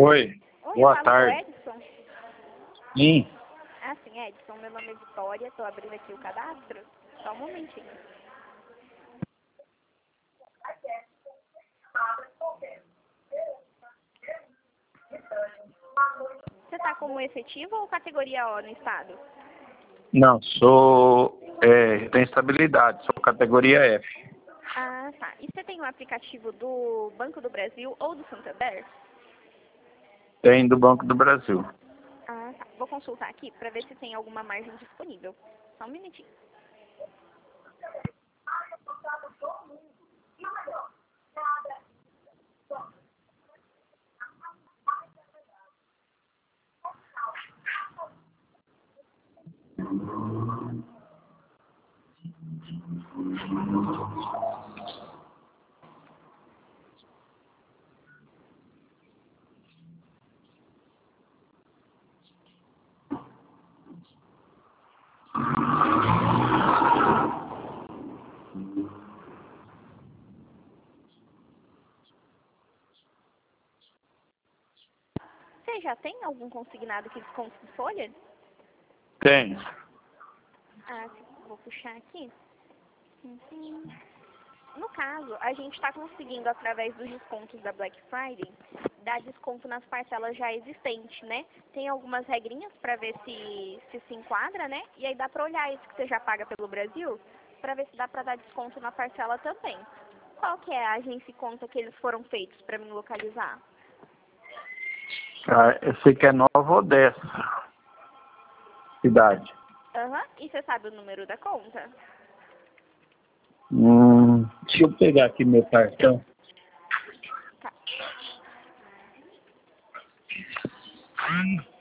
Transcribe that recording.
Oi, Oi, boa eu falo com o tarde. Edson. Sim, Ah, sim, Edson. Meu nome é Vitória. Estou abrindo aqui o cadastro. Só um momentinho. Você está como efetivo ou categoria O no estado? não, tenho estabilidade, sou categoria F. Ah, tá. E você tem o aplicativo do Banco do Brasil ou do Santander? Tenho do Banco do Brasil. Ah, tá. Vou consultar aqui para ver se tem alguma margem disponível. Só um minutinho. Você já tem algum consignado que desconto de folha? Tenho. Ah, sim. Vou puxar aqui. Uhum. No caso, a gente está conseguindo, através dos descontos da Black Friday, dar desconto nas parcelas já existentes, né? Tem algumas regrinhas para ver se enquadra, né? E aí dá para olhar isso que você já paga pelo Brasil, para ver se dá para dar desconto na parcela também. Qual que é a agência e conta que eles foram feitos para me localizar? Ah, eu sei que é Nova Odessa, cidade. Aham. E você sabe o número da conta? Deixa eu pegar aqui meu cartão. Tá.